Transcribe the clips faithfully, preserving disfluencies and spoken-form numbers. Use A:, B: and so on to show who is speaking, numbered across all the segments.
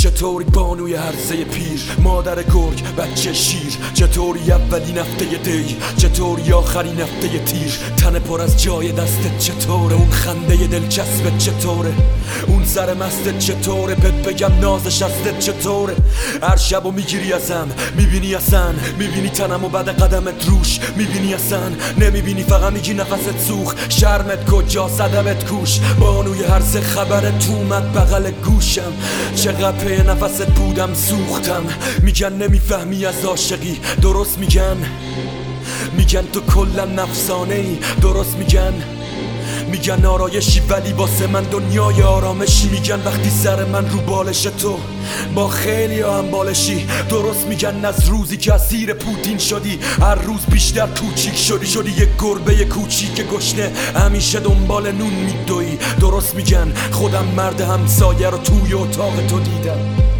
A: چطوری بانوی هرزه پیر، مادر گرگ بچه شیر، چطوری اولین هفته دی، چطوری آخرین هفته تیر، تن پر از جای دستت چطوره، اون خنده دلچسبت چطوره، اون سر مستت چطوره، بهت بگم نازش ازت چطوره. هر شبو میگیری ازم، میبینی اصلا، میبینی تنمو بعد قدمت روش، میبینی اصلا، نمیبینی فقط میگی نفست سوخ، شرمت کجا صدمت کوش، بانوی هر سه خبرت اومد بغل گوشم، چقدر پی نفست بودم سوختم. میگن نمیفهمی از عاشقی، درست میگن، میگن تو کلا نفسانه ای، درست میگن، میگن آرایشی ولی واسه من دنیای آرامشی، میگن وقتی سر من رو بالش تو با خیلی هم بالشی، درست میگن از روزی که اسیر پوتین شدی هر روز بیشتر کوچیک شدی، شدی یک گربه کوچیک گشنه همیشه دنبال نون میدوی، درست میگن خودم مرد همسایه رو توی اتاق تو دیدم،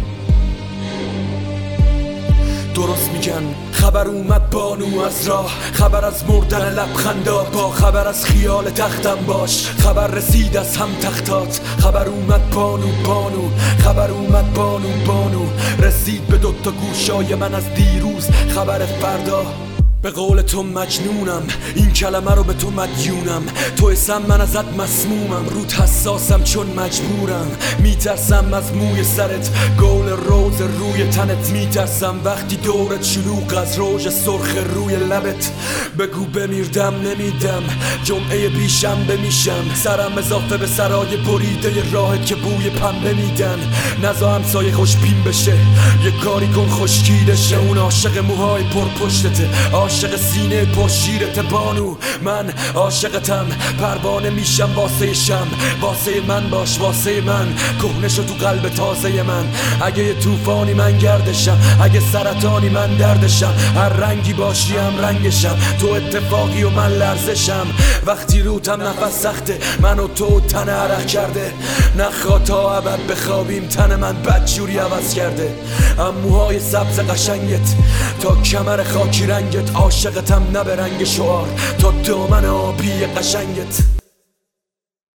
A: درست میگن خبر اومد بانو از راه، خبر از مردن لبخندات، با خبر از خیال تختم باش، خبر رسید از هم تختات، خبر اومد بانو بانو، خبر اومد بانو بانو، رسید به دوتا گوشای من از دیروز خبر فردا. به قول تو مجنونم، این کلمه رو به تو مدیونم، تو اسم من ازت مسمومم، رود حساسم چون مجبورم، میترسم از موی سرت، گول روز روی تنت، میترسم وقتی دورت شلوغ از روژ سرخ روی لبت، بگو بمیردم نمیدم، جمعه بیشنبه میشم، سرم اضافه به سرای بریده راهت که بوی پنبه میدن، نزا همسایه خوشبین بشه، یه کاری کن خشکیده شه، اون عاشق موهای پر پشتته، عاشق سینه پر شیرت بانو، من عاشقتم، پروانه میشم واسه شم، واسه من باش واسه من، کهنه شو تو قلب تازه من، اگه یه طوفانی من گردشم، اگه سرطانی من دردشم، هر رنگی باشی هم رنگشم، تو اتفاقی و من لرزشم، وقتی روتم نفس سخته، من و تو تن عرق کرده، نخوا تا ابد بخوابیم، تن من بدجوری عوض کرده، اموهای سبز قشنگت تا کمر خاکی رنگت، عاشقتم نه به رنگ شعار تا دامن آبی قشنگت.